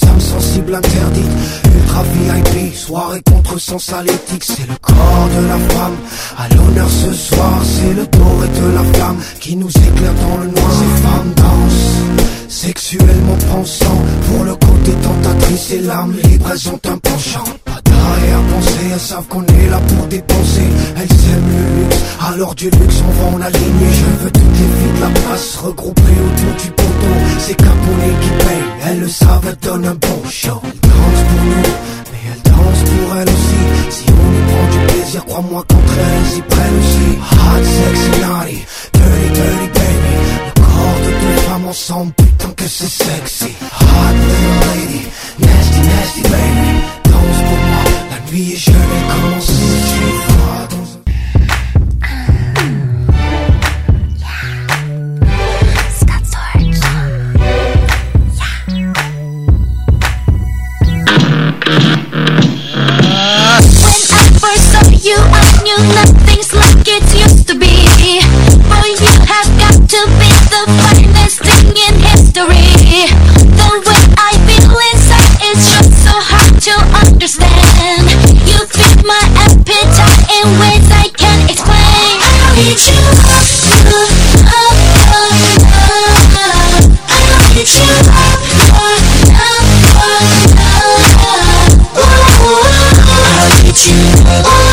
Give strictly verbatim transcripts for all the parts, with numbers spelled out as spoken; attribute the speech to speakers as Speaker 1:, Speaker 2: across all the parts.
Speaker 1: âmes sensibles interdites. Ultra V I P, soirée contre sens à l'éthique. C'est le corps de la femme à l'honneur ce soir. C'est le doré de la flamme qui nous éclaire dans le noir. Ces femmes dansent, sexuellement pensant. Pour le côté tentatrice et l'âme libre, elles ont un penchant. Pas d'arrière-pensée, elles savent qu'on est là pour dépenser. Elles aiment le luxe, alors du luxe on va en aligner. Je veux toutes les filles de la place regroupées autour du poteau. C'est Capone qui paye, elles le savent, elles donnent un bon show. Elles dansent pour nous, mais elles dansent pour elles aussi. Si on y prend du plaisir, crois-moi qu'entre elles y prennent aussi. Hot, sexy, naughty, dirty, dirty baby. Le corps de deux femmes ensemble, putain que c'est sexy. Hot little lady, nasty, nasty baby. Danse pour moi, la nuit est jeune et commence. Tu vas dans un...
Speaker 2: You, I knew nothing's like it used to be. Boy, you have got to be the finest thing in history. The way I feel inside is just so hard to understand. You feed my appetite in ways I can't explain. I need you, love, love, love, love. I need you, love, love, love, love. I need you, love.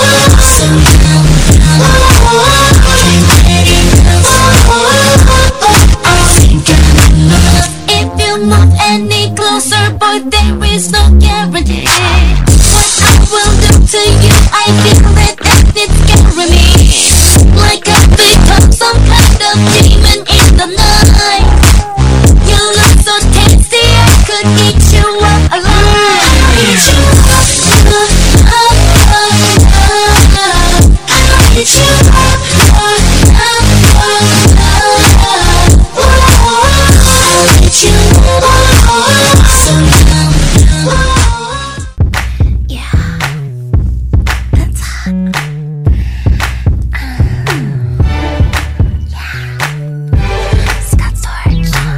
Speaker 2: If you move any closer, boy, there is no guarantee. What I will do to you, I feel it and it's scaring me. Like a big of some kind.